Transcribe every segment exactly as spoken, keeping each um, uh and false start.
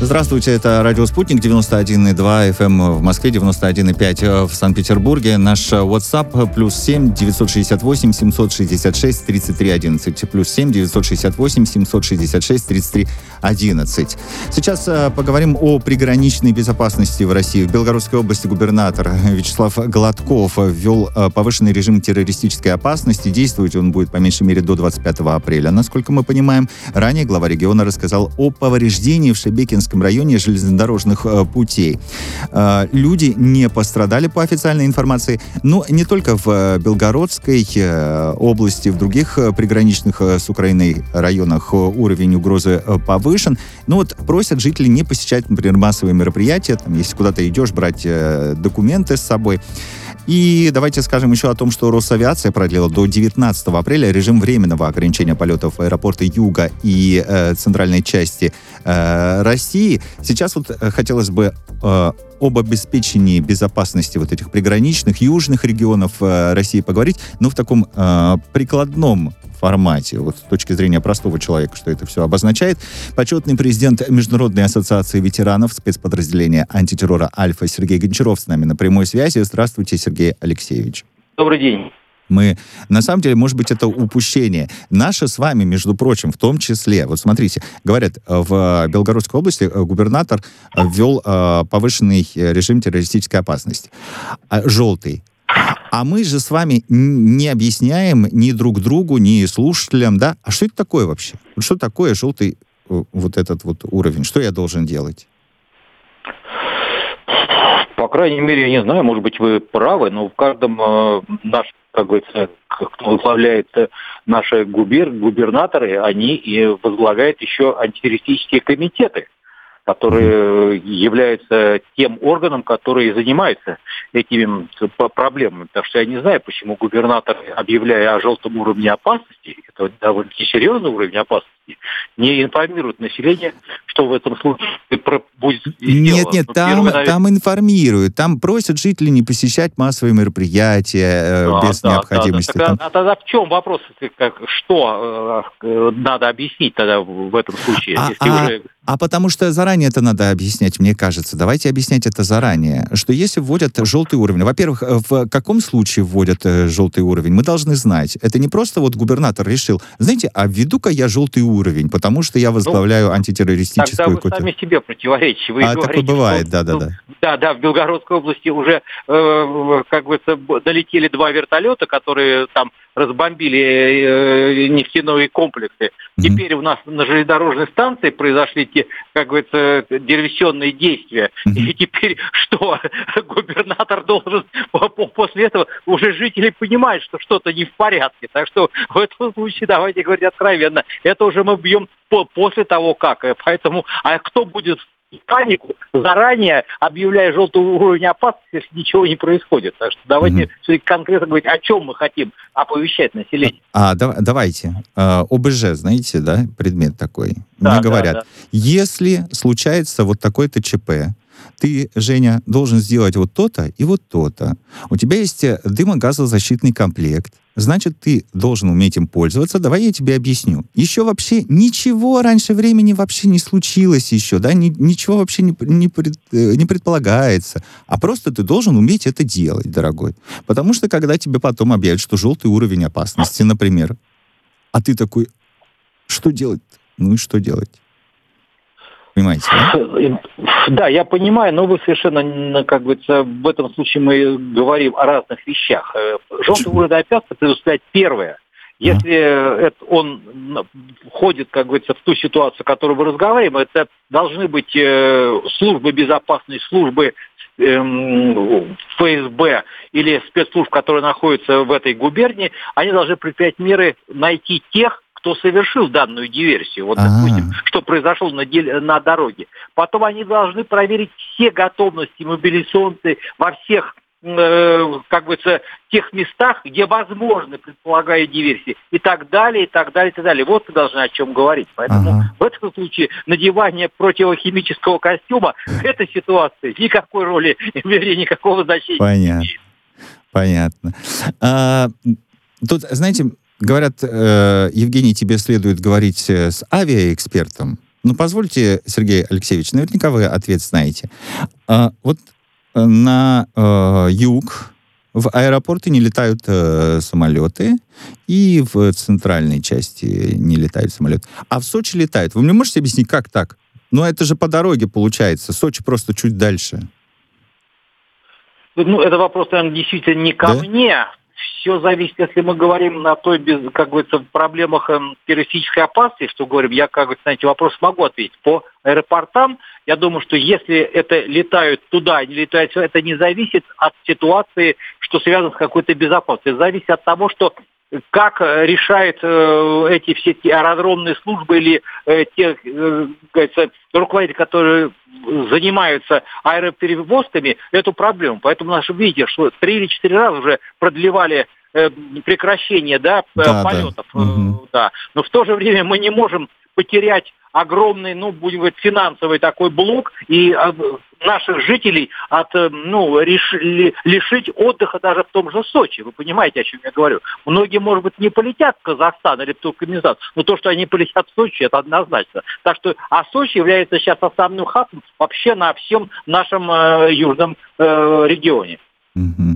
Здравствуйте, это радио «Спутник», девяносто один и два эф эм в Москве, девяносто один и пять в Санкт-Петербурге. Наш WhatsApp плюс семь девятьсот шестьдесят восемь семьсот шестьдесят шесть тридцать три одиннадцать. Плюс семь девятьсот шестьдесят восемь семьсот шестьдесят шесть тридцать три одиннадцать. Сейчас э, поговорим о приграничной безопасности в России. В Белгородской области губернатор Вячеслав Гладков ввел э, повышенный режим террористической опасности. Действовать он будет по меньшей мере до двадцать пятого апреля, насколько мы понимаем. Ранее глава региона рассказал о повреждении в Шебекинском районе железнодорожных э, путей. Э, люди не пострадали, по официальной информации, но не только в э, Белгородской э, области, в других э, приграничных э, с Украиной районах э, уровень угрозы э, повышен. Но вот просят жителей не посещать, например, массовые мероприятия, там, если куда-то идешь, брать э, документы с собой. И давайте скажем еще о том, что Росавиация продлила до девятнадцатого апреля режим временного ограничения полетов в аэропорты юга и э, центральной части э, России. Сейчас вот хотелось бы э, об обеспечении безопасности вот этих приграничных южных регионов э, России поговорить, но в таком э, прикладном формате, вот с точки зрения простого человека, что это все обозначает. Почетный президент Международной ассоциации ветеранов спецподразделения антитеррора «Альфа» Сергей Гончаров с нами на прямой связи. Здравствуйте, Сергей Алексеевич. Добрый день. Мы, на самом деле, может быть, это упущение. Наше с вами, между прочим, в том числе. Вот смотрите, говорят, в Белгородской области губернатор ввел повышенный режим террористической опасности. Желтый. А мы же с вами не объясняем ни друг другу, ни слушателям, да? А что это такое вообще? Что такое желтый вот этот вот уровень? Что я должен делать? По крайней мере, я не знаю, может быть, вы правы, но в каждом э, наш, как говорится, кто возглавляет наши губер, губернаторы, они и возглавляют еще антитеррористические комитеты, которые являются тем органом, который занимается этими проблемами. Так что я не знаю, почему губернатор, объявляя о желтом уровне опасности, это довольно-таки серьезный уровень опасности, не информирует население, что в этом случае будет сделано. Нет, нет, ну, там, первый, наверное... там информируют, там просят жителей не посещать массовые мероприятия да, э, без да, необходимости. Да, да. Там... А тогда в чем вопрос? Как, что э, надо объяснить тогда в этом случае? А, если а, уже... а потому что заранее это надо объяснять, мне кажется. Давайте объяснять это заранее. Что если вводят желтый уровень, во-первых, в каком случае вводят э, желтый уровень, мы должны знать. Это не просто вот губернатор решил, знаете, а введу-ка я желтый уровень, потому что я возглавляю ну, антитеррористическую... Тогда вы какую-то... сами себе противоречите. Вы а, говорите, такое бывает, что, да-да-да. Да, да, в Белгородской области уже, э, как бы, долетели два вертолета, которые там разбомбили э, нефтяные комплексы. Mm-hmm. Теперь у нас на железнодорожной станции произошли те, как говорится, диверсионные действия. Mm-hmm. И теперь что? Губернатор должен после этого уже жители понимают, что что-то не в порядке. Так что в этом случае, давайте говорить откровенно, это уже мы бьем после того, как. Поэтому, а кто будет панику, заранее объявляя желтый уровень опасности, если ничего не происходит. Так что давайте mm-hmm. конкретно говорить, о чем мы хотим оповещать население. А, да, давайте. А, О Бэ Жэ, знаете, да, предмет такой. Да, Мне говорят, да, да. если случается вот такое-то Че Пэ, ты, Женя, должен сделать вот то-то и вот то-то. У тебя есть дымогазозащитный комплект. Значит, ты должен уметь им пользоваться. Давай я тебе объясню. Еще вообще ничего раньше времени вообще не случилось еще, да, Ни, ничего вообще не, не, пред, не предполагается. А просто ты должен уметь это делать, дорогой. Потому что когда тебе потом объявят, что желтый уровень опасности, например, а ты такой, что делать? Ну и что делать? Понимаете, да? Да, я понимаю, но вы совершенно, как говорится, в этом случае мы говорим о разных вещах. Желтый уровень опасности предусмотряет первое. Если это он входит, как говорится, в ту ситуацию, о которой мы разговариваем, это должны быть службы безопасной, службы Эф Эс Бэ или спецслужб, которые находятся в этой губернии, они должны предпринять меры найти тех, кто совершил данную диверсию, вот, допустим, что произошло на, на дороге. Потом они должны проверить все готовности мобилизационные во всех, э, как бы, тех местах, где возможны, предполагая диверсии, и так далее, и так далее, и так далее. Вот мы должны о чем говорить. Поэтому ага. в этом случае надевание противохимического костюма в этой ситуации никакой роли, вернее, никакого значения Понятно. не имеет. Понятно. А, тут, знаете... Говорят, э, Евгений, тебе следует говорить с авиаэкспертом, Ну, позвольте, Сергей Алексеевич, наверняка вы ответ знаете. А, вот на э, юг в аэропорты не летают э, самолеты, и в центральной части не летают самолеты. А в Сочи летают. Вы мне можете объяснить, как так? Ну, это же по дороге получается. Сочи просто чуть дальше. Ну, это вопрос, наверное, действительно не ко Да? мне. Все зависит, если мы говорим о той, без, как говорится, проблемах террористической опасности, что говорим, я, как говорится, на эти вопросы могу ответить. По аэропортам, я думаю, что если это летают туда, не летают сюда, это не зависит от ситуации, что связано с какой-то безопасностью. Это зависит от того, что как решают э, эти все эти аэродромные службы или э, те, э, говорится, руководители, которые занимаются аэроперевозками, эту проблему. Поэтому наши видите, что три или четыре раза уже продлевали э, прекращение, да, да, полетов. Да. Угу. Да. Но в то же время мы не можем потерять огромный, ну, будем говорить, финансовый такой блок и а, наших жителей от, ну, реш, ли, лишить отдыха даже в том же Сочи. Вы понимаете, о чем я говорю? Многие, может быть, не полетят в Казахстан или в Туркменистан, но то, что они полетят в Сочи, это однозначно. Так что, а Сочи является сейчас основным хабом вообще на всем нашем э, южном э, регионе. Угу.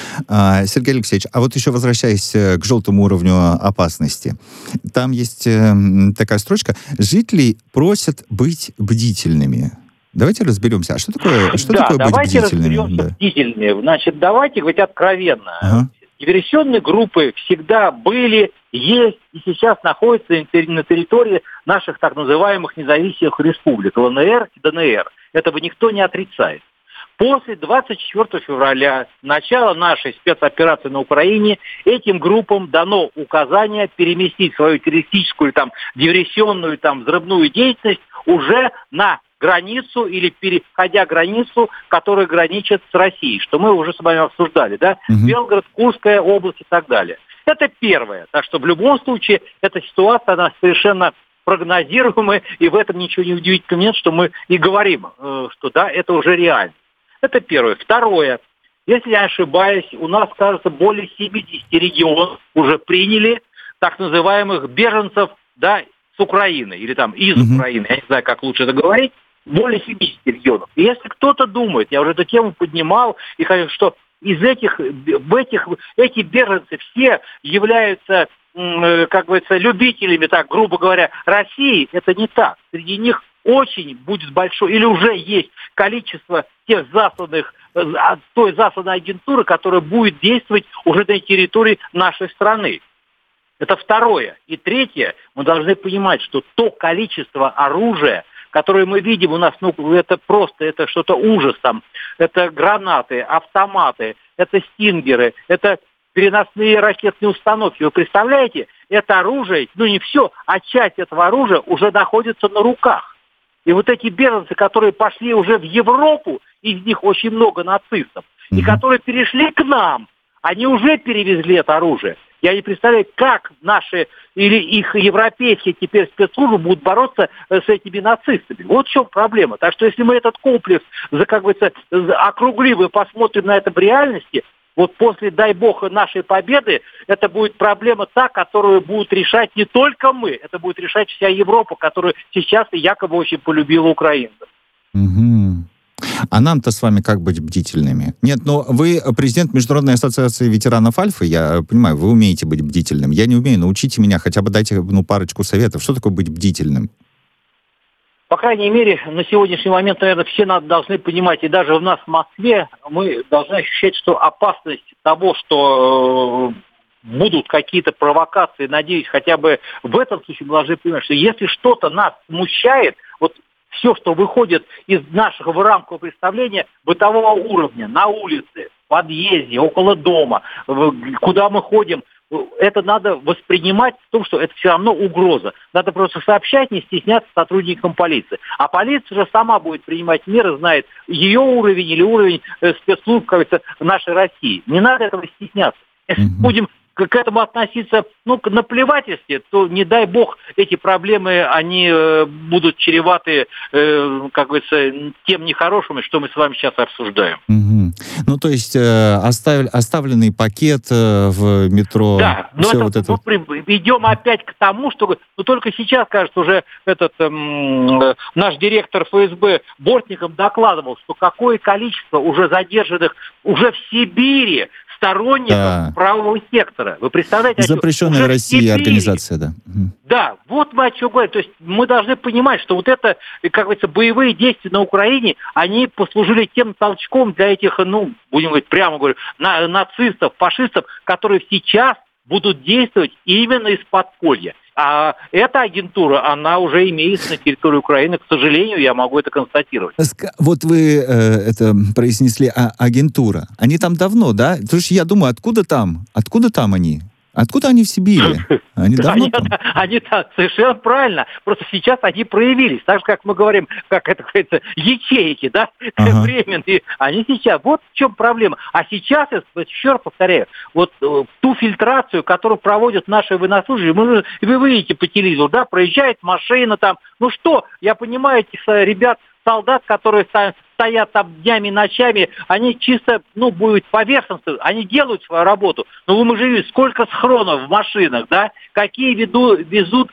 А, Сергей Алексеевич, а вот еще возвращаясь к желтому уровню опасности, там есть э, такая строчка: жителей просят быть бдительными. Давайте разберемся. А что такое, что да, такое быть давайте бдительными? разберемся Да. бдительными. Значит, давайте говорить откровенно. Ага. Диверсионные группы всегда были, есть и сейчас находятся на территории наших так называемых независимых республик ЛНР и ДНР. Этого никто не отрицает. После двадцать четвёртого февраля, начала нашей спецоперации на Украине, этим группам дано указание переместить свою террористическую, там, диверсионную, там, взрывную деятельность уже на границу или переходя границу, которая граничит с Россией, что мы уже с вами обсуждали, да, Угу. Белгород, Курская область и так далее. Это первое. Так что в любом случае эта ситуация, она совершенно прогнозируемая, и в этом ничего не удивительного нет, что мы и говорим, что да, это уже реально. Это первое. Второе. Если я ошибаюсь, у нас, кажется, более семьдесят регионов уже приняли так называемых беженцев, да, с Украины, или там из mm-hmm. Украины, я не знаю, как лучше это говорить, более семьдесят регионов. И если кто-то думает, я уже эту тему поднимал, и хочу, что из этих, в этих, эти беженцы все являются, как говорится, любителями, так, грубо говоря, России, это не так. Среди них очень будет большое, или уже есть количество тех засланных, той засланной агентуры, которая будет действовать уже на территории нашей страны. Это второе. И третье, мы должны понимать, что то количество оружия, которое мы видим у нас, ну, это просто, это что-то ужас там. Это гранаты, автоматы, это стингеры, это переносные ракетные установки. Вы представляете, это оружие, ну не все, а часть этого оружия уже находится на руках. И вот эти беженцы, которые пошли уже в Европу, из них очень много нацистов, mm-hmm. и которые перешли к нам, они уже перевезли это оружие. Я не представляю, как наши или их европейские теперь спецслужбы будут бороться с этими нацистами. Вот в чем проблема. Так что если мы этот комплекс, как говорится, округлим и посмотрим на это в реальности, вот после, дай бог, нашей победы, это будет проблема та, которую будут решать не только мы, это будет решать вся Европа, которая сейчас якобы очень полюбила украинцев. Угу. А нам-то с вами как быть бдительными? Нет, ну вы президент Международной ассоциации ветеранов Альфы, я понимаю, вы умеете быть бдительным. Я не умею, научите меня, хотя бы дайте ну, парочку советов. Что такое быть бдительным? По крайней мере, на сегодняшний момент, наверное, все должны понимать, и даже у нас в Москве мы должны ощущать, что опасность того, что э, будут какие-то провокации, надеюсь, хотя бы в этом случае мы должны понимать, что если что-то нас смущает, вот все, что выходит из нашего рамкового представления бытового уровня, на улице, в подъезде, около дома, куда мы ходим, это надо воспринимать в том, что это все равно угроза. Надо просто сообщать, не стесняться сотрудникам полиции. А полиция же сама будет принимать меры, знает ее уровень или уровень спецслужб, как говорится, нашей России. Не надо этого стесняться. Если mm-hmm. будем к этому относиться, ну, к наплевательски, то, не дай бог, эти проблемы, они э, будут чреваты, э, как говорится, тем нехорошим, что мы с вами сейчас обсуждаем. Угу. Ну, то есть э, оставь, оставленный пакет э, в метро. Да, но это, вот это... мы идем опять к тому, что, ну, только сейчас, кажется, уже этот эм, наш директор эф эс бэ Бортников докладывал, что какое количество уже задержанных уже в Сибири сторонников да. правого сектора. Вы представляете? Запрещенная в России организация, да. Да, вот мы о чем говорим. То есть мы должны понимать, что вот это, как говорится, боевые действия на Украине, они послужили тем толчком для этих, ну, будем говорить, прямо говорю, на, нацистов, фашистов, которые сейчас будут действовать именно из подполья. А эта агентура, она уже имеется на территории Украины. К сожалению, я могу это констатировать. Вот вы э, это произнесли, а, агентура. Они там давно, да? Потому что я думаю, откуда там? Откуда там они? Откуда они в Сибири? Они давно они, там? Они там, совершенно правильно. Просто сейчас они проявились. Так же, как мы говорим, как это говорится, ячейки, да, ага. временные. Они сейчас. Вот в чем проблема. А сейчас, я еще раз повторяю, вот э, ту фильтрацию, которую проводят наши военнослужащие, мы, вы видите по телевизору, да, проезжает машина там. Ну что, я понимаю этих ребят, солдат, которые стоят там днями, ночами, они чисто, ну, будут поверхностны, они делают свою работу. Но мы же видим, сколько схронов в машинах, да, какие веду, везут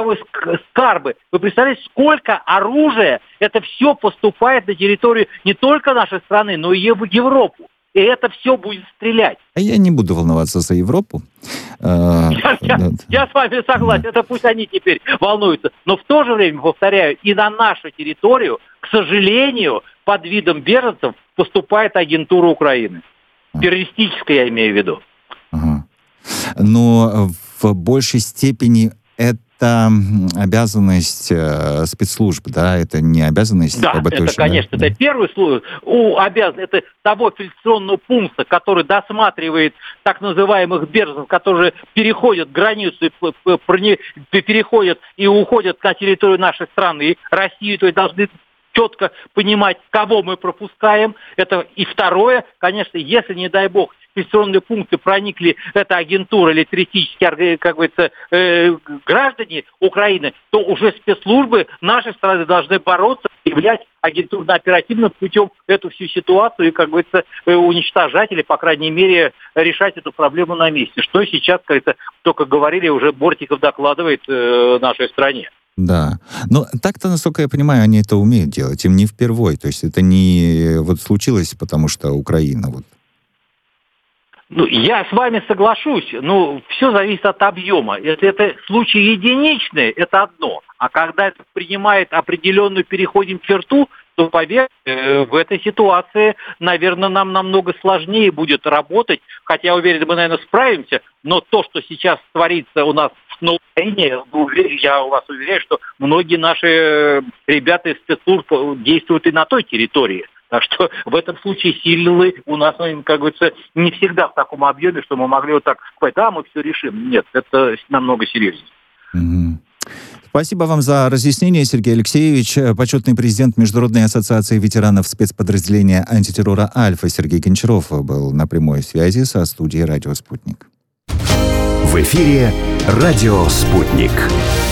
скарбы. Вы представляете, сколько оружия, это все поступает на территорию не только нашей страны, но и в Европу. И это все будет стрелять. А я не буду волноваться за Европу. Я, я, я с вами согласен, да. Это пусть они теперь волнуются. Но в то же время, повторяю, и на нашу территорию, к сожалению, под видом беженцев поступает агентура Украины. Террористическая, я имею в виду. Ага. Но в большей степени это обязанность э, спецслужб, да, это не обязанность да, об этом. Это, конечно, да? это первый случай. У обязан, это того фильтрационного пункта, который досматривает так называемых беженцев, которые переходят границу, переходят и уходят на территорию нашей страны, России, то есть должны четко понимать, кого мы пропускаем. Это и второе, конечно, если, не дай бог, фильтрационные пункты проникли, эта агентура или террористические, как говорится, э, граждане Украины, то уже спецслужбы нашей страны должны бороться, являть агентурно-оперативным путем эту всю ситуацию и, как говорится, уничтожать или, по крайней мере, решать эту проблему на месте. Что сейчас, как говорится, только говорили, уже Бортников докладывает э, нашей стране. Да. Но так-то, насколько я понимаю, они это умеют делать. Им не впервой. То есть это не вот случилось, потому что Украина вот. Ну, я с вами соглашусь, но все зависит от объема. Если это случаи единичные, это одно. А когда это принимает определенную, переходим черту, то, поверьте, в этой ситуации, наверное, нам намного сложнее будет работать. Хотя, я уверен, мы, наверное, справимся. Но то, что сейчас творится у нас на Украине, я у вас уверяю, что многие наши ребята из спецслужб действуют и на той территории. Так что в этом случае силы у нас, как говорится, не всегда в таком объеме, что мы могли вот так сказать, да, мы все решим. Нет, это намного серьезнее. Mm-hmm. Спасибо вам за разъяснение, Сергей Алексеевич. Почетный президент Международной ассоциации ветеранов спецподразделения антитеррора «Альфа» Сергей Гончаров был на прямой связи со студией «Радио Спутник». В эфире «Радио Спутник».